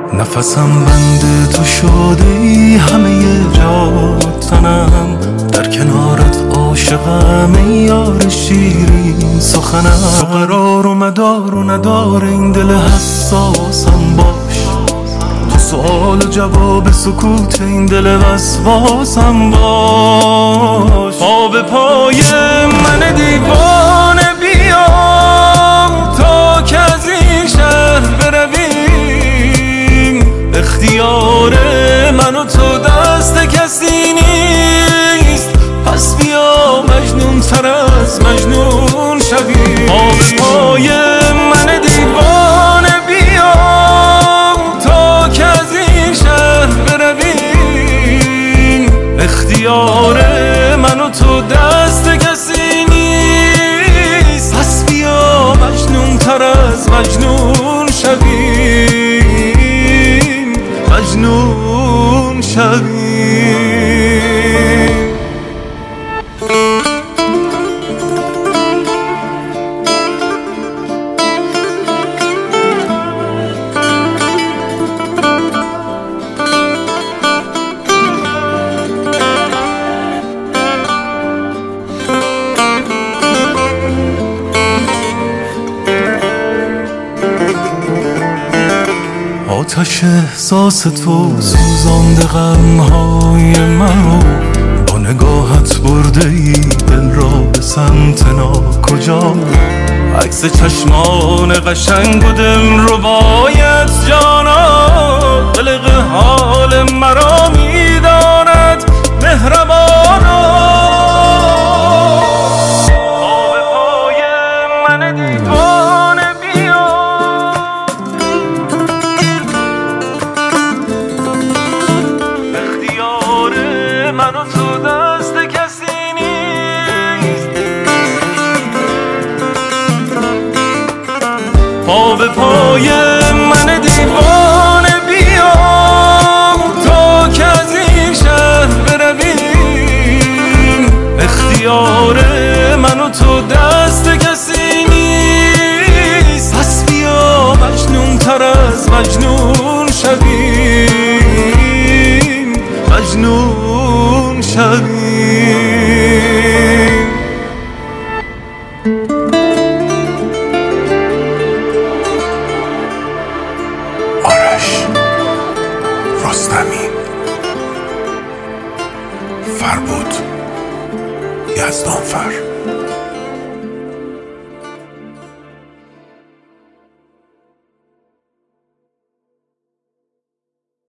نفسم بند تو شده ای، همه جا تنم در کنارت عاشقم ای یار شیرین سخنم. تو قرار و مدار و ندار این دل حساسم باش، تو سوال و جواب سکوت این دل وسواسم باش. پا به پای من دیوانه بیا تا که از این شهر برویم، اختیار من و تو دست کسی نیست، پس بیا مجنون تر از مجنون شویم. پا به پای من دیوانه بیا تا که از این شهر برویم، اختیار من و تو دست کسی نیست، پس بیا مجنون تر از مجنون شویم، مجنون شویم. آتش احساس تو سوزانده غمهای منو، با نگاهت برده ای دل را به سمت ناکجا. عکس چشمان قشنگ و دل ربایت جانا، قلق حال مرا میداند مهربانا. پا به پای من دیوانه بیا من و تو دست کسی نیست، پا به پای من دیوانه بیا تا که از این شهر برویم، اختیار من و تو دست کسی نیست، پس بیا مجنون تر از مجنون شویم، مجنون شویم. آرش رستمی، فربود یزدانفر.